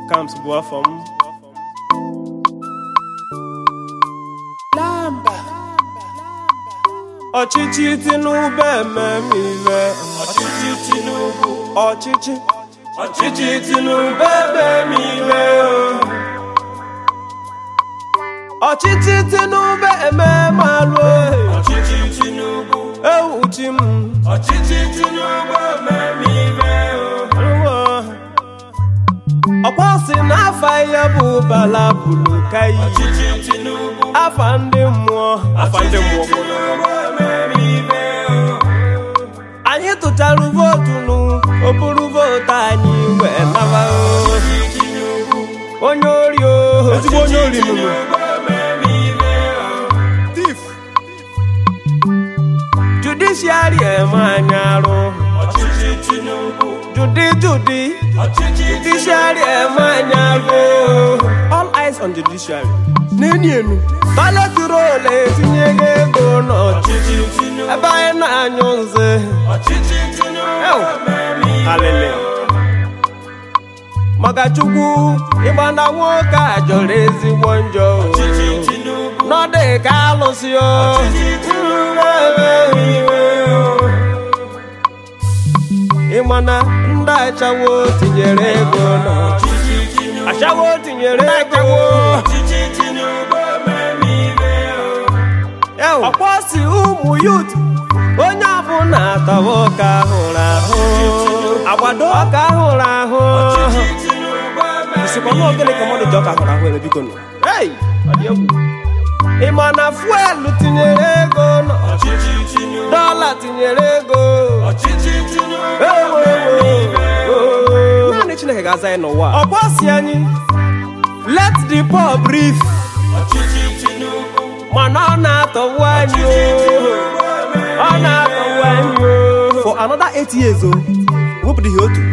Camps Boafam Lamba Ọchịchị Tinubu ememive Ọchịchị Tinubu Ọchịchị Tinubu ememive Ọchịchị Tinubu ememalụ Ọchịchị Tinubu ewuchi m Ọchịchị Tinubu ememive Ọkwasị n'afa ya bụ bala bulu kai Ọchịchị Tinubu afa ndị mmụọ anyị tụtara votu o buru votu anyị wee naba onye ori ezigbo onye ori nụnụ thief judiciary eme anyị arụ Ọchịchị Tinubu Judy judiciary eme anyị arụ all eyes on judiciary n'enu ballot roll etinye ego n'ọchịchị ebe anyị na-anyụ nze Ọchịchị Tinubu alele maka Chukwu ịgba na nwoke a jọrọ ezigbo njọ n'ọdị ka alụsị ịma na ndị achawo tinyere ego n'ọchịchị achawo tinyere ego ọkwasị ụmụ yut onye ọbụla atawa ọka hụrụ ahụ agbado ọka hụrụ ahụ isikwa n'ogene ka mmadụ ji ọka hụrụ ahụ ere biko ịma na fuelu tinyere ego dọla tinyere ego naanị Chineke ga-aza anyị n'ụwa ọkwasị anyị let the poor breathe mana ọ na-atọwu anyị ọ na-atọwu anyị for another 8 years wepụrụ ihe otu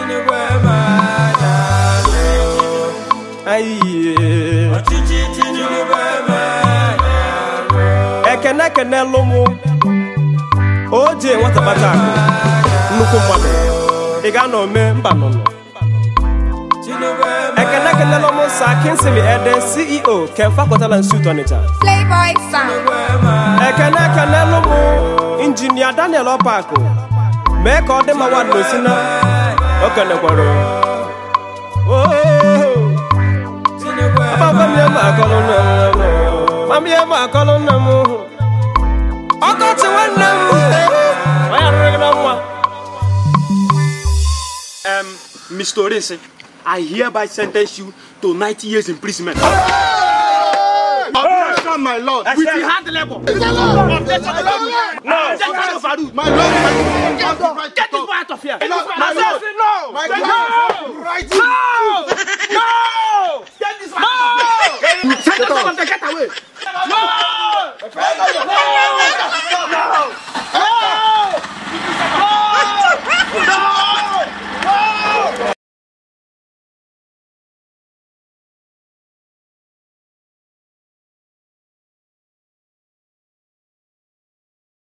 ekene lụmụ oje nwata bata nnukwu mmadụ ị ga-anọ ome mba nụnụ ekene lụmụ Sa Kingsley Ede CEO Kemfa Hotel and Suites Onitsha Playboy Sound ekene lụmụ Injinia Daniel Opako mee ka ọ dị ma wadụ n'osina o kenekwara mamie ma akọlụ nna m ọkọchị nwanne m onye arụrụ na nwa Mr. Orese, I hereby sentence you to 90 years imprisonment. Objection, my lord. With the hard labor. Objection, My lord, get this boy out of here. My lord, No! my lord, right. No!